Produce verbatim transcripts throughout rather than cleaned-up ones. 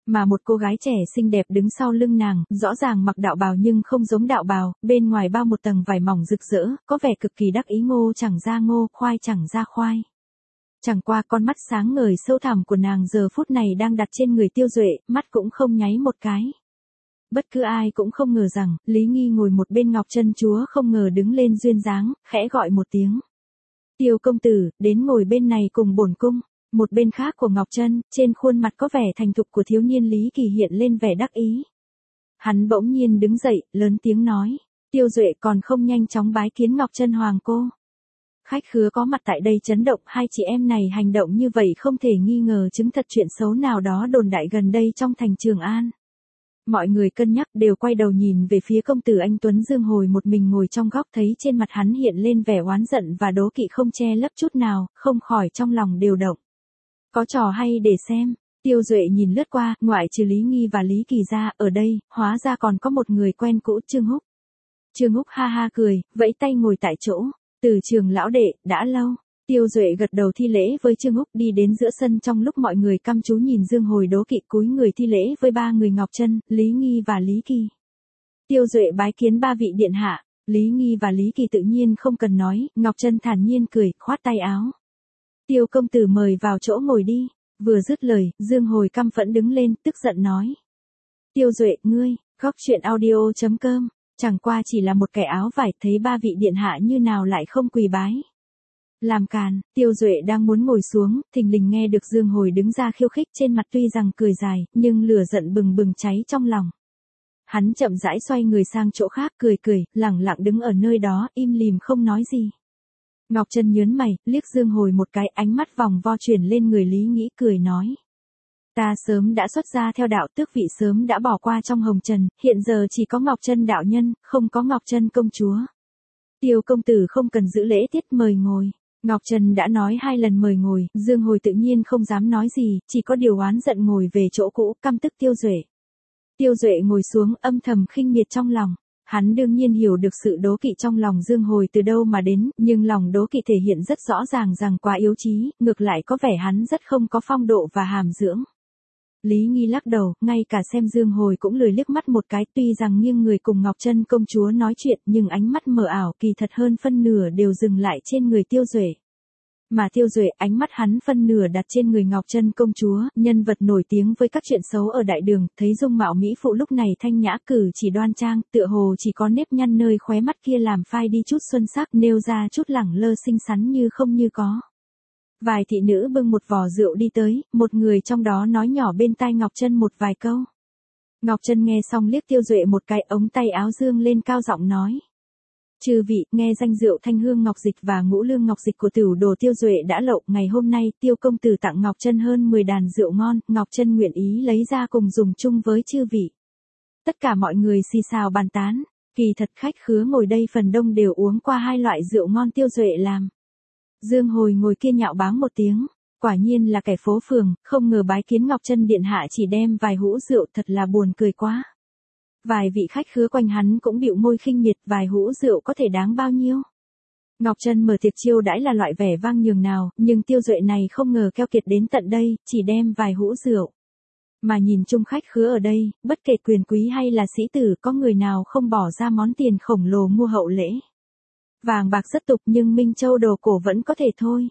Mà một cô gái trẻ xinh đẹp đứng sau lưng nàng, rõ ràng mặc đạo bào nhưng không giống đạo bào, bên ngoài bao một tầng vải mỏng rực rỡ, có vẻ cực kỳ đắc ý, ngô chẳng ra ngô, khoai chẳng ra khoai. Chẳng qua con mắt sáng ngời sâu thẳm của nàng giờ phút này đang đặt trên người Tiêu Duệ, mắt cũng không nháy một cái. Bất cứ ai cũng không ngờ rằng, Lý Nghi ngồi một bên Ngọc Chân chúa không ngờ đứng lên duyên dáng, khẽ gọi một tiếng. Tiêu công tử, đến ngồi bên này cùng bổn cung. Một bên khác của Ngọc Chân, trên khuôn mặt có vẻ thành thục của thiếu niên Lý Kỳ hiện lên vẻ đắc ý. Hắn bỗng nhiên đứng dậy, lớn tiếng nói. Tiêu Duệ còn không nhanh chóng bái kiến Ngọc Chân hoàng cô. Khách khứa có mặt tại đây chấn động, hai chị em này hành động như vậy không thể nghi ngờ chứng thật chuyện xấu nào đó đồn đại gần đây trong thành Trường An. Mọi người cân nhắc đều quay đầu nhìn về phía công tử anh Tuấn Dương hồi một mình ngồi trong góc, thấy trên mặt hắn hiện lên vẻ oán giận và đố kỵ không che lấp chút nào, không khỏi trong lòng đều động. Có trò hay để xem. Tiêu Duệ nhìn lướt qua, ngoại trừ Lý Nghi và Lý Kỳ ra, ở đây, hóa ra còn có một người quen cũ, Trương Húc. Trương Húc ha ha cười, vẫy tay ngồi tại chỗ. Từ Trường lão đệ, đã lâu. Tiêu Duệ gật đầu thi lễ với Trương Húc, đi đến giữa sân trong lúc mọi người căm chú nhìn Dương Hồi đố kỵ, cúi người thi lễ với ba người Ngọc Chân, Lý Nghi và Lý Kỳ. Tiêu Duệ bái kiến ba vị điện hạ. Lý Nghi và Lý Kỳ tự nhiên không cần nói, Ngọc Chân thản nhiên cười, khoát tay áo. Tiêu công tử mời vào chỗ ngồi đi. Vừa dứt lời, Dương Hồi căm phẫn đứng lên, tức giận nói. Tiêu Duệ, ngươi, góc chuyện audio chấm com, chẳng qua chỉ là một kẻ áo vải, thấy ba vị điện hạ như nào lại không quỳ bái. Làm càn. Tiêu Duệ đang muốn ngồi xuống, thình lình nghe được Dương Hồi đứng ra khiêu khích, trên mặt tuy rằng cười dài, nhưng lửa giận bừng bừng cháy trong lòng. Hắn chậm rãi xoay người sang chỗ khác, cười cười, lẳng lặng đứng ở nơi đó, im lìm không nói gì. Ngọc Chân nhớn mày, liếc Dương Hồi một cái, ánh mắt vòng vo chuyển lên người Lý Nghĩ, cười nói. Ta sớm đã xuất gia theo đạo, tước vị sớm đã bỏ qua trong hồng trần, hiện giờ chỉ có Ngọc Chân đạo nhân, không có Ngọc Chân công chúa. Tiêu công tử không cần giữ lễ tiết, mời ngồi. Ngọc Chân đã nói hai lần mời ngồi, Dương Hồi tự nhiên không dám nói gì, chỉ có điều oán giận ngồi về chỗ cũ, căm tức Tiêu Duệ. Tiêu Duệ ngồi xuống, âm thầm khinh miệt trong lòng. Hắn đương nhiên hiểu được sự đố kỵ trong lòng Dương Hồi từ đâu mà đến, nhưng lòng đố kỵ thể hiện rất rõ ràng rằng quá yếu chí, ngược lại có vẻ hắn rất không có phong độ và hàm dưỡng. Lý Nghi lắc đầu, ngay cả xem Dương Hồi cũng lười liếc mắt một cái, tuy rằng nghiêng người cùng Ngọc Chân công chúa nói chuyện, nhưng ánh mắt mờ ảo kỳ thật hơn phân nửa đều dừng lại trên người Tiêu Duệ. Mà Tiêu Duệ, ánh mắt hắn phân nửa đặt trên người Ngọc Chân công chúa, nhân vật nổi tiếng với các chuyện xấu ở đại đường, thấy dung mạo mỹ phụ lúc này thanh nhã, cử chỉ đoan trang, tựa hồ chỉ có nếp nhăn nơi khóe mắt kia làm phai đi chút xuân sắc, nêu ra chút lẳng lơ xinh xắn như không như có. Vài thị nữ bưng một vò rượu đi tới, một người trong đó nói nhỏ bên tai Ngọc Chân một vài câu. Ngọc Chân nghe xong liếc Tiêu Duệ một cái, ống tay áo dương lên cao giọng nói. Chư vị, nghe danh rượu Thanh Hương Ngọc Dịch và Ngũ Lương Ngọc Dịch của Tửu Đồ Tiêu Duệ đã lậu, ngày hôm nay Tiêu công tử tặng Ngọc Chân hơn mười đàn rượu ngon, Ngọc Chân nguyện ý lấy ra cùng dùng chung với chư vị. Tất cả mọi người xì xào bàn tán, kỳ thật khách khứa ngồi đây phần đông đều uống qua hai loại rượu ngon Tiêu Duệ làm. Dương Hồi ngồi kia nhạo báng một tiếng, quả nhiên là kẻ phố phường, không ngờ bái kiến Ngọc Chân điện hạ chỉ đem vài hũ rượu, thật là buồn cười quá. Vài vị khách khứa quanh hắn cũng bĩu môi khinh miệt, vài hũ rượu có thể đáng bao nhiêu. Ngọc Chân mở tiệc chiêu đãi là loại vẻ vang nhường nào, nhưng Tiêu Duệ này không ngờ keo kiệt đến tận đây, chỉ đem vài hũ rượu. Mà nhìn chung khách khứa ở đây, bất kể quyền quý hay là sĩ tử, có người nào không bỏ ra món tiền khổng lồ mua hậu lễ. Vàng bạc rất tục nhưng Minh Châu đồ cổ vẫn có thể thôi.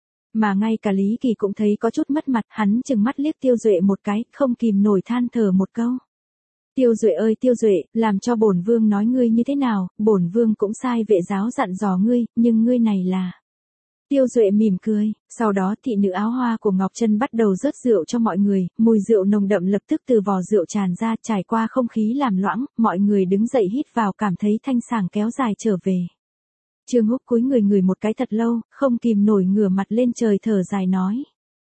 Mà ngay cả Lý Kỳ cũng thấy có chút mất mặt, hắn chừng mắt liếc Tiêu Duệ một cái, không kìm nổi than thở một câu. Tiêu Duệ ơi Tiêu Duệ, làm cho bổn vương nói ngươi như thế nào, bổn vương cũng sai vệ giáo dặn dò ngươi, nhưng ngươi này là... Tiêu Duệ mỉm cười, sau đó thị nữ áo hoa của Ngọc Chân bắt đầu rớt rượu cho mọi người, mùi rượu nồng đậm lập tức từ vò rượu tràn ra, trải qua không khí làm loãng, mọi người đứng dậy hít vào cảm thấy thanh sảng kéo dài trở về. Trương Húc cúi người người một cái thật lâu, không kìm nổi ngửa mặt lên trời thở dài nói.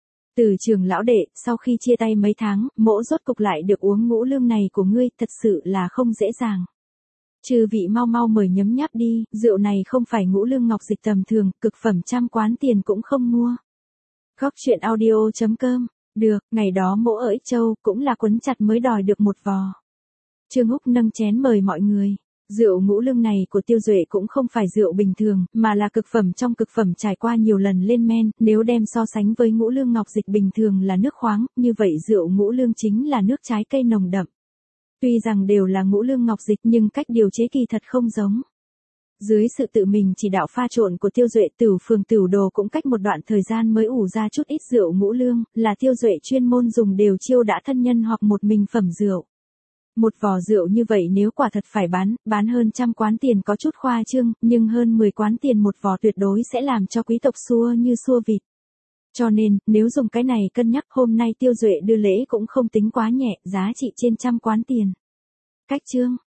Từ Trường lão đệ, sau khi chia tay mấy tháng, mỗ rốt cục lại được uống ngũ lương này của ngươi, thật sự là không dễ dàng. Chư vị mau mau mời nhấm nháp đi, rượu này không phải ngũ lương ngọc dịch tầm thường, cực phẩm trăm quán tiền cũng không mua. Góc chuyện audio chấm com, được, ngày đó mỗ ở Ích Châu, cũng là quấn chặt mới đòi được một vò. Trương Húc nâng chén mời mọi người. Rượu ngũ lương này của Tiêu Duệ cũng không phải rượu bình thường, mà là cực phẩm trong cực phẩm trải qua nhiều lần lên men, nếu đem so sánh với ngũ lương ngọc dịch bình thường là nước khoáng, như vậy rượu ngũ lương chính là nước trái cây nồng đậm. Tuy rằng đều là ngũ lương ngọc dịch nhưng cách điều chế kỳ thật không giống. Dưới sự tự mình chỉ đạo pha trộn của Tiêu Duệ, Tửu Phường Tửu Đồ cũng cách một đoạn thời gian mới ủ ra chút ít rượu ngũ lương, là Tiêu Duệ chuyên môn dùng đều chiêu đã thân nhân hoặc một mình phẩm rượu. Một vò rượu như vậy nếu quả thật phải bán, bán hơn trăm quán tiền có chút khoa trương, nhưng hơn mười quán tiền một vò tuyệt đối sẽ làm cho quý tộc xua như xua vịt. Cho nên, nếu dùng cái này cân nhắc hôm nay Tiêu Duệ đưa lễ cũng không tính quá nhẹ, giá trị trên trăm quán tiền. Cách chương